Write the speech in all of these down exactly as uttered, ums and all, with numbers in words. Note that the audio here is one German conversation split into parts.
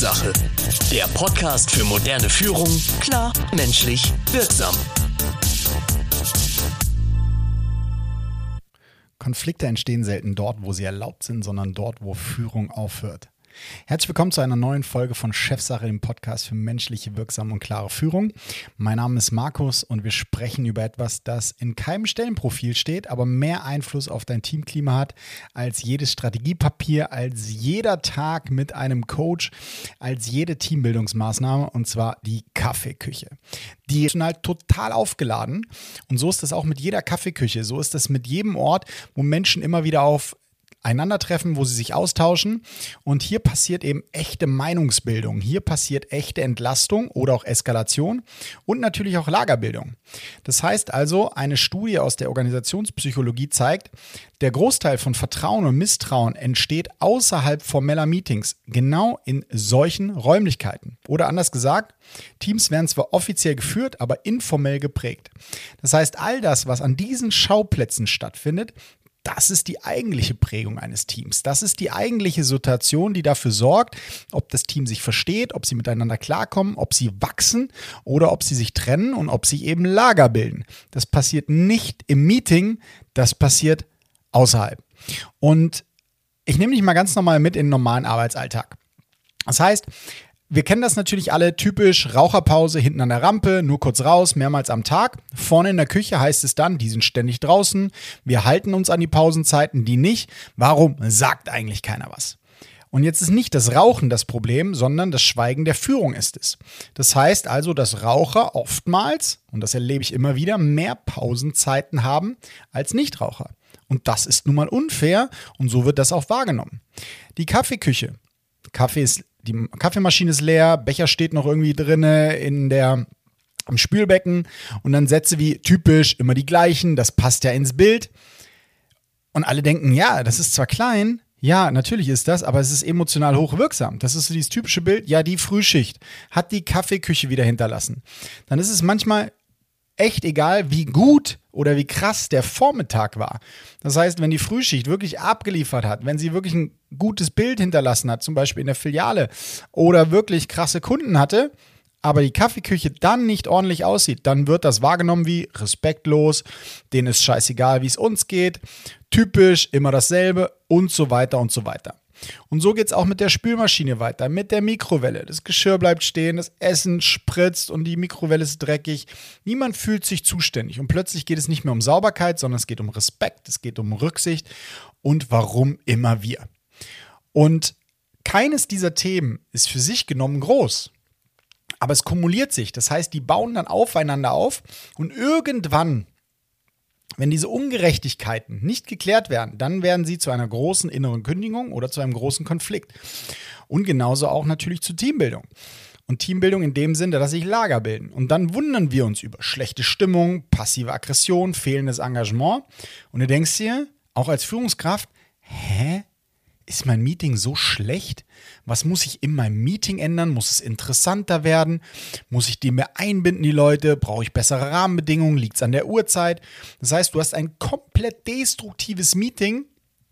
Chefsache. Der Podcast für moderne Führung, klar, menschlich, wirksam. Konflikte entstehen selten dort, wo sie erlaubt sind, sondern dort, wo Führung aufhört. Herzlich willkommen zu einer neuen Folge von Chefsache, dem Podcast für menschliche, wirksame und klare Führung. Mein Name ist Markus und wir sprechen über etwas, das in keinem Stellenprofil steht, aber mehr Einfluss auf dein Teamklima hat als jedes Strategiepapier, als jeder Tag mit einem Coach, als jede Teambildungsmaßnahme, und zwar die Kaffeeküche. Die ist halt total aufgeladen und so ist das auch mit jeder Kaffeeküche, so ist das mit jedem Ort, wo Menschen immer wieder auf Einandertreffen, wo sie sich austauschen, und hier passiert eben echte Meinungsbildung, hier passiert echte Entlastung oder auch Eskalation und natürlich auch Lagerbildung. Das heißt also, eine Studie aus der Organisationspsychologie zeigt, der Großteil von Vertrauen und Misstrauen entsteht außerhalb formeller Meetings, genau in solchen Räumlichkeiten. Oder anders gesagt, Teams werden zwar offiziell geführt, aber informell geprägt. Das heißt, all das, was an diesen Schauplätzen stattfindet, das ist die eigentliche Prägung eines Teams. Das ist die eigentliche Situation, die dafür sorgt, ob das Team sich versteht, ob sie miteinander klarkommen, ob sie wachsen oder ob sie sich trennen und ob sie eben Lager bilden. Das passiert nicht im Meeting, das passiert außerhalb. Und ich nehme dich mal ganz normal mit in den normalen Arbeitsalltag. Das heißt, wir kennen das natürlich alle, typisch Raucherpause hinten an der Rampe, nur kurz raus, mehrmals am Tag. Vorne in der Küche heißt es dann, die sind ständig draußen. Wir halten uns an die Pausenzeiten, die nicht. Warum sagt eigentlich keiner was? Und jetzt ist nicht das Rauchen das Problem, sondern das Schweigen der Führung ist es. Das heißt also, dass Raucher oftmals, und das erlebe ich immer wieder, mehr Pausenzeiten haben als Nichtraucher. Und das ist nun mal unfair und so wird das auch wahrgenommen. Die Kaffeeküche. Kaffee ist Die Kaffeemaschine ist leer, Becher steht noch irgendwie drinne in der, im Spülbecken und dann Sätze wie typisch, immer die gleichen, das passt ja ins Bild. Und alle denken, ja, das ist zwar klein, ja, natürlich ist das, aber es ist emotional hochwirksam. Das ist so dieses typische Bild, ja, die Frühschicht hat die Kaffeeküche wieder hinterlassen. Dann ist es manchmal echt egal, wie gut oder wie krass der Vormittag war. Das heißt, wenn die Frühschicht wirklich abgeliefert hat, wenn sie wirklich ein gutes Bild hinterlassen hat, zum Beispiel in der Filiale, oder wirklich krasse Kunden hatte, aber die Kaffeeküche dann nicht ordentlich aussieht, dann wird das wahrgenommen wie respektlos, denen ist scheißegal, wie es uns geht, typisch, immer dasselbe und so weiter und so weiter. Und so geht es auch mit der Spülmaschine weiter, mit der Mikrowelle. Das Geschirr bleibt stehen, das Essen spritzt und die Mikrowelle ist dreckig. Niemand fühlt sich zuständig und plötzlich geht es nicht mehr um Sauberkeit, sondern es geht um Respekt, es geht um Rücksicht und warum immer wir. Und keines dieser Themen ist für sich genommen groß, aber es kumuliert sich. Das heißt, die bauen dann aufeinander auf und irgendwann, wenn diese Ungerechtigkeiten nicht geklärt werden, dann werden sie zu einer großen inneren Kündigung oder zu einem großen Konflikt. Und genauso auch natürlich zu Teambildung. Und Teambildung in dem Sinne, dass sich Lager bilden. Und dann wundern wir uns über schlechte Stimmung, passive Aggression, fehlendes Engagement. Und du denkst dir, auch als Führungskraft, hä? Ist mein Meeting so schlecht? Was muss ich in meinem Meeting ändern? Muss es interessanter werden? Muss ich die mehr einbinden, die Leute? Brauche ich bessere Rahmenbedingungen? Liegt es an der Uhrzeit? Das heißt, du hast ein komplett destruktives Meeting.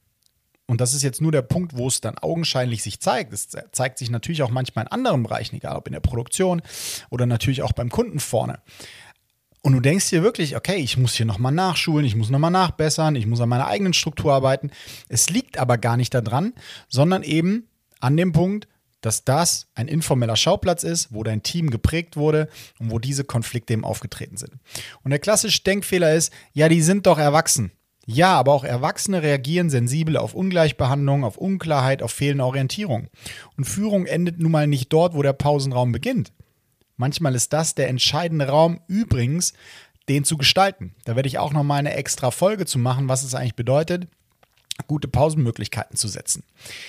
Und das ist jetzt nur der Punkt, wo es dann augenscheinlich sich zeigt. Es zeigt sich natürlich auch manchmal in anderen Bereichen, egal ob in der Produktion oder natürlich auch beim Kunden vorne. Und du denkst dir wirklich, okay, ich muss hier nochmal nachschulen, ich muss nochmal nachbessern, ich muss an meiner eigenen Struktur arbeiten. Es liegt aber gar nicht daran, sondern eben an dem Punkt, dass das ein informeller Schauplatz ist, wo dein Team geprägt wurde und wo diese Konflikte eben aufgetreten sind. Und der klassische Denkfehler ist, ja, die sind doch erwachsen. Ja, aber auch Erwachsene reagieren sensibel auf Ungleichbehandlung, auf Unklarheit, auf fehlende Orientierung. Und Führung endet nun mal nicht dort, wo der Pausenraum beginnt. Manchmal ist das der entscheidende Raum, übrigens, den zu gestalten. Da werde ich auch nochmal eine extra Folge zu machen, was es eigentlich bedeutet, gute Pausenmöglichkeiten zu setzen.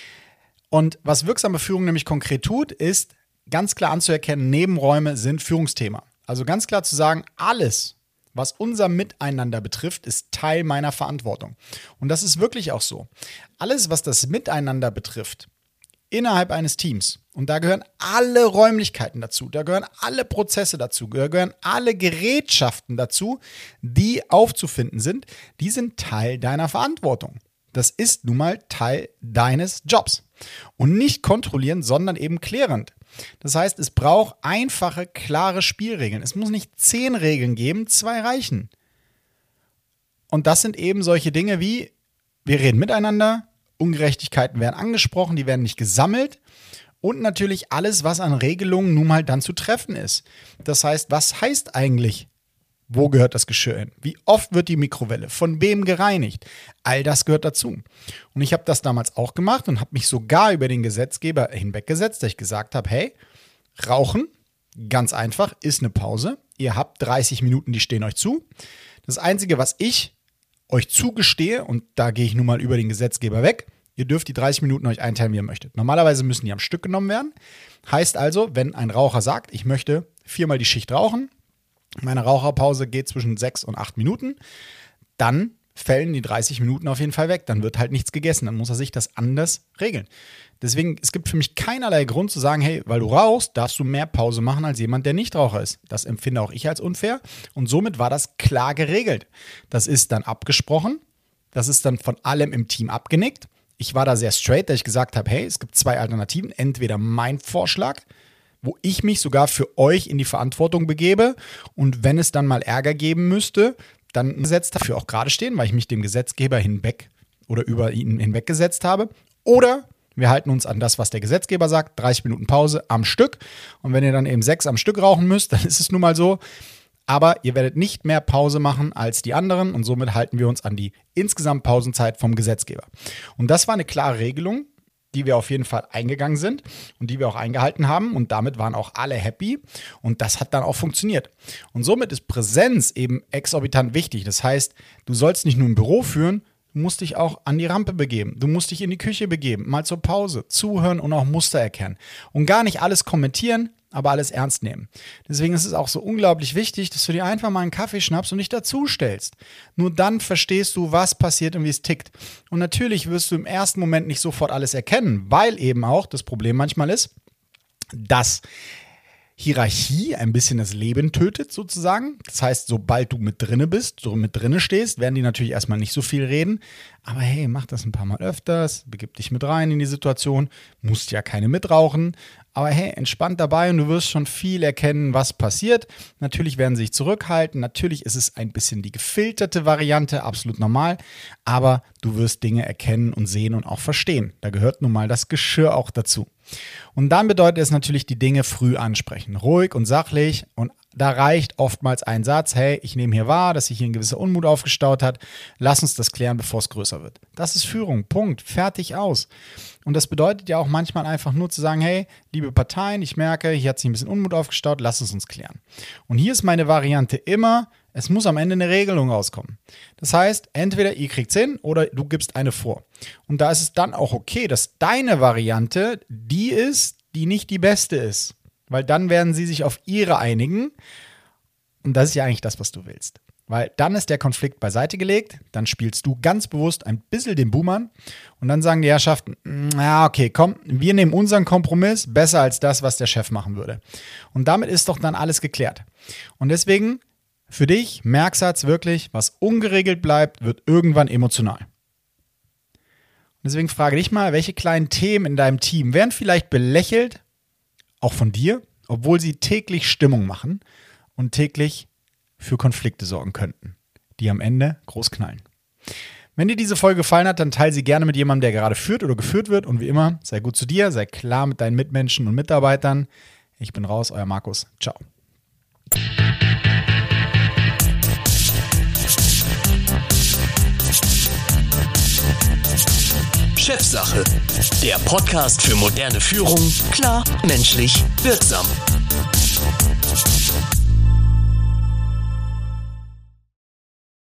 Und was wirksame Führung nämlich konkret tut, ist ganz klar anzuerkennen, Nebenräume sind Führungsthema. Also ganz klar zu sagen, alles, was unser Miteinander betrifft, ist Teil meiner Verantwortung. Und das ist wirklich auch so. Alles, was das Miteinander betrifft, innerhalb eines Teams, und da gehören alle Räumlichkeiten dazu, da gehören alle Prozesse dazu, da gehören alle Gerätschaften dazu, die aufzufinden sind, die sind Teil deiner Verantwortung. Das ist nun mal Teil deines Jobs. Und nicht kontrollieren, sondern eben klärend. Das heißt, es braucht einfache, klare Spielregeln. Es muss nicht zehn Regeln geben, zwei reichen. Und das sind eben solche Dinge wie, wir reden miteinander, Ungerechtigkeiten werden angesprochen, die werden nicht gesammelt. Und natürlich alles, was an Regelungen nun mal dann zu treffen ist. Das heißt, was heißt eigentlich, wo gehört das Geschirr hin? Wie oft wird die Mikrowelle? Von wem gereinigt? All das gehört dazu. Und ich habe das damals auch gemacht und habe mich sogar über den Gesetzgeber hinweggesetzt, dass ich gesagt habe, hey, Rauchen, ganz einfach, ist eine Pause. Ihr habt dreißig Minuten, die stehen euch zu. Das Einzige, was ich euch zugestehe, und da gehe ich nun mal über den Gesetzgeber weg, ihr dürft die dreißig Minuten euch einteilen, wie ihr möchtet. Normalerweise müssen die am Stück genommen werden. Heißt also, wenn ein Raucher sagt, ich möchte viermal die Schicht rauchen, meine Raucherpause geht zwischen sechs und acht Minuten, dann fällen die dreißig Minuten auf jeden Fall weg. Dann wird halt nichts gegessen. Dann muss er sich das anders regeln. Deswegen, es gibt für mich keinerlei Grund zu sagen, hey, weil du rauchst, darfst du mehr Pause machen als jemand, der nicht Raucher ist. Das empfinde auch ich als unfair. Und somit war das klar geregelt. Das ist dann abgesprochen. Das ist dann von allem im Team abgenickt. Ich war da sehr straight, dass ich gesagt habe, hey, es gibt zwei Alternativen. Entweder mein Vorschlag, wo ich mich sogar für euch in die Verantwortung begebe. Und wenn es dann mal Ärger geben müsste, dann Gesetz dafür auch gerade stehen, weil ich mich dem Gesetzgeber hinweg oder über ihn hinweggesetzt habe. Oder wir halten uns an das, was der Gesetzgeber sagt, dreißig Minuten Pause am Stück. Und wenn ihr dann eben sechs am Stück rauchen müsst, dann ist es nun mal so. Aber ihr werdet nicht mehr Pause machen als die anderen und somit halten wir uns an die insgesamt Pausenzeit vom Gesetzgeber. Und das war eine klare Regelung, die wir auf jeden Fall eingegangen sind und die wir auch eingehalten haben und damit waren auch alle happy und das hat dann auch funktioniert. Und somit ist Präsenz eben exorbitant wichtig. Das heißt, du sollst nicht nur im Büro führen, du musst dich auch an die Rampe begeben, du musst dich in die Küche begeben, mal zur Pause, zuhören und auch Muster erkennen und gar nicht alles kommentieren, aber alles ernst nehmen. Deswegen ist es auch so unglaublich wichtig, dass du dir einfach mal einen Kaffee schnappst und dich dazustellst. Nur dann verstehst du, was passiert und wie es tickt. Und natürlich wirst du im ersten Moment nicht sofort alles erkennen, weil eben auch das Problem manchmal ist, dass Hierarchie ein bisschen das Leben tötet sozusagen. Das heißt, sobald du mit drinne bist, so mit drinne stehst, werden die natürlich erstmal nicht so viel reden. Aber hey, mach das ein paar Mal öfters, begib dich mit rein in die Situation, musst ja keine mitrauchen. Aber hey, entspannt dabei und du wirst schon viel erkennen, was passiert. Natürlich werden sie sich zurückhalten, natürlich ist es ein bisschen die gefilterte Variante, absolut normal. Aber du wirst Dinge erkennen und sehen und auch verstehen. Da gehört nun mal das Geschirr auch dazu. Und dann bedeutet es natürlich, die Dinge früh ansprechen. Ruhig und sachlich und da reicht oftmals ein Satz, hey, ich nehme hier wahr, dass sich hier ein gewisser Unmut aufgestaut hat. Lass uns das klären, bevor es größer wird. Das ist Führung, Punkt, fertig, aus. Und das bedeutet ja auch manchmal einfach nur zu sagen, hey, liebe Parteien, ich merke, hier hat sich ein bisschen Unmut aufgestaut, lass es uns klären. Und hier ist meine Variante immer, es muss am Ende eine Regelung rauskommen. Das heißt, entweder ihr kriegt es hin oder du gibst eine vor. Und da ist es dann auch okay, dass deine Variante die ist, die nicht die beste ist. Weil dann werden sie sich auf ihre einigen. Und das ist ja eigentlich das, was du willst. Weil dann ist der Konflikt beiseite gelegt, dann spielst du ganz bewusst ein bisschen den Buhmann und dann sagen die Herrschaften, ja okay, komm, wir nehmen unseren Kompromiss, besser als das, was der Chef machen würde. Und damit ist doch dann alles geklärt. Und deswegen, für dich, Merksatz wirklich, was ungeregelt bleibt, wird irgendwann emotional. Und deswegen frage dich mal, welche kleinen Themen in deinem Team werden vielleicht belächelt, auch von dir, obwohl sie täglich Stimmung machen und täglich für Konflikte sorgen könnten, die am Ende groß knallen. Wenn dir diese Folge gefallen hat, dann teile sie gerne mit jemandem, der gerade führt oder geführt wird. Und wie immer, sei gut zu dir, sei klar mit deinen Mitmenschen und Mitarbeitern. Ich bin raus, euer Markus. Ciao. Chefsache, der Podcast für moderne Führung, klar, menschlich, wirksam.